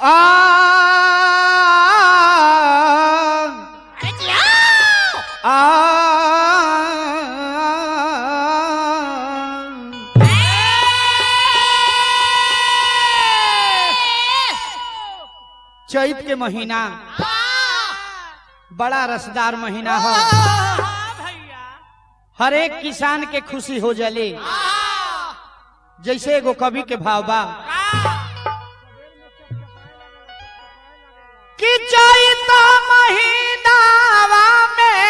चैत के महीना बड़ा रसदार महीना हो। हर एक किसान के खुशी हो जाले। जैसे एगो कवि के भाव बा कि चैत महीनावा में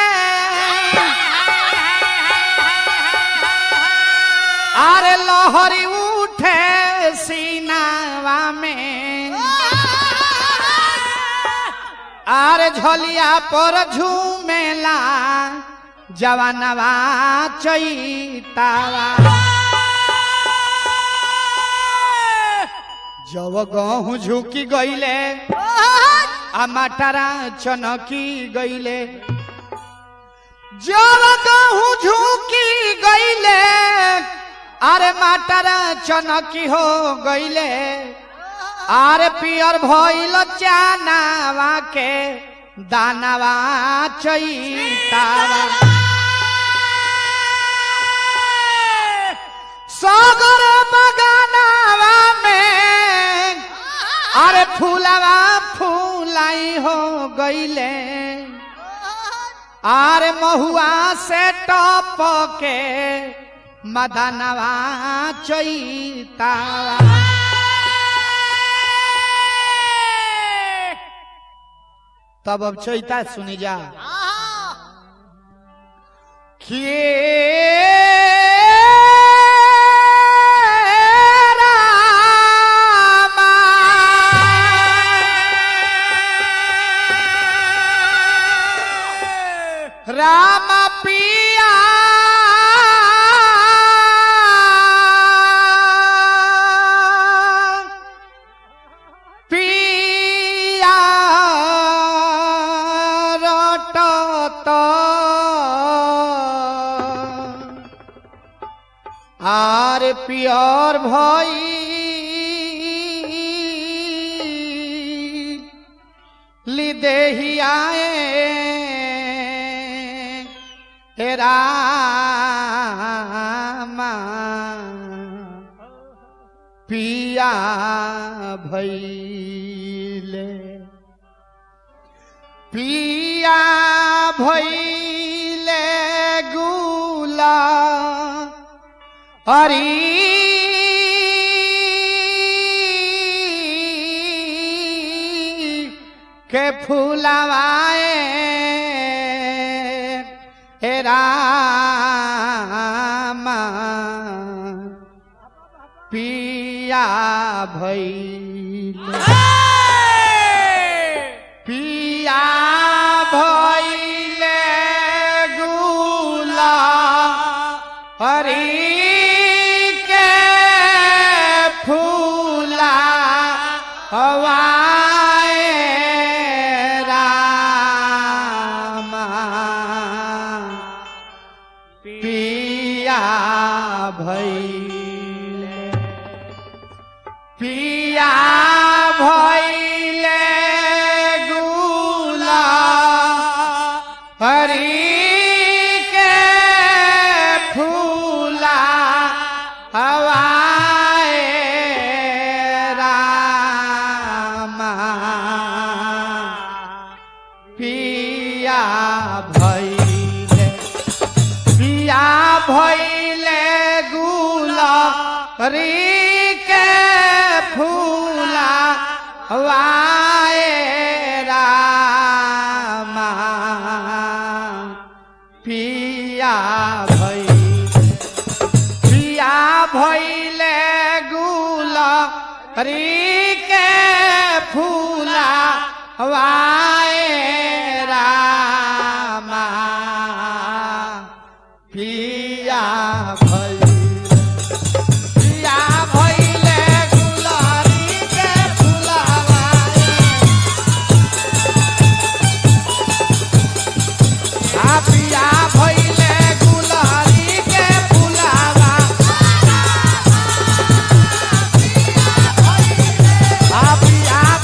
आरे लहरी उठे सीनावा में आरे झोलिया पर झूमेला जवानवा चैतावा। जब गहूं झुकी गईले आ मटरा चनकी गईले। जब गहूं झुकी गईले अरे मटरा चनकी हो गईले। आरे पियर भइल चानावा के दानावा चैतावा। सागर बगानावा में अरे फूलावा फूलाई हो गईले। आरे महुआ से टप के मदनवा चैतावा। तब अब चैता सुनी जा राम पिया पिया रटत आर पियर भई लिदेहियाए रामा पिया भइले पिया भइले गुला हरी के फूलवाए रामा पिया भइले पिया भइले गुला हरी के फूला हवाए रामा पिया भइले पिया भइले गुला हरी के फूला हवाए रामा पिया भइले पिया भइले गुला हरी के फूला हवाए रामा पिया भइले गुला हरी के फूला हवाए रामा पिया पिया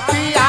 पिया